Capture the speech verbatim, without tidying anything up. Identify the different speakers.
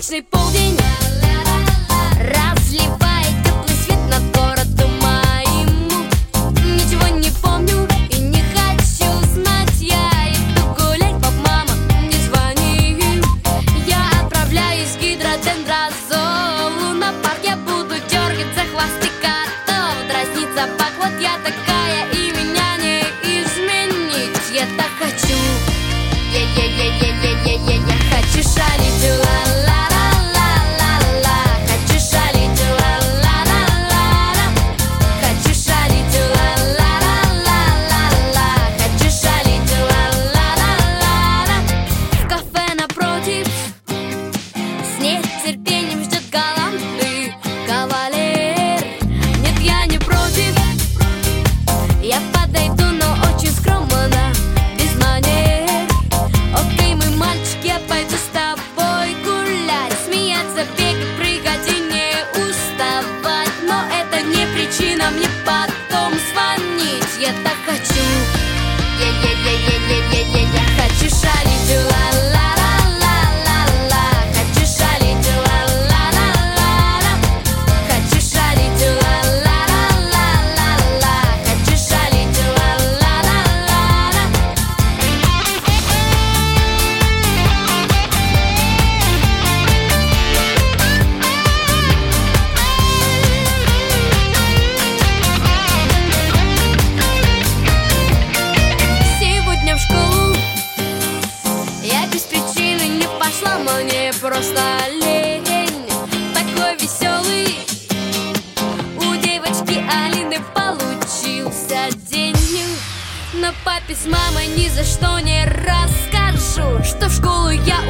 Speaker 1: солнечный полдень разливает теплый свет над городом моим. Ничего не помню и не хочу знать. Я иду гулять, пап, мама, не звони. Я отправляюсь в гидродендрозолу. На парк я буду дергать за хвосты котов, дразнить собак. Вот я такая, и меня не изменить. Я так хочу. Я-я-я-я-я-я-я. Я хочу шалить, ла-ла-ла-ла-ла-ла. Хочу шалить, ла-ла-ла-ла-ла. Хочу шалить, ла-ла-ла-ла-ла. Хочу шалить, ла-ла-ла-ла-ла. В кафе напротив с нетерпением ждет галантный кавалер. Нет, я не против. Я подойду, но очень скромно, без манер. Окей, мой мальчик, я пойду с тобой гулять, смеяться, бегать, прыгать и не уставать. Но это не причина мне потом звонить. Я так хочу. Я-я-я-я-я-я-я. Я хочу шалить, ла-ла-ла-ла-ла. Хочу шалить, ла-ла-ла-ла-ла. Хочу шалить, ла-ла-ла-ла-ла. Хочу шалить, ла-ла-ла-ла-ла. Сегодня в школу я без причины не пошла, мне просто лень. Такой веселый у девочки Алины получился день. Но папе с мамой ни за что не расскажу, что в школу я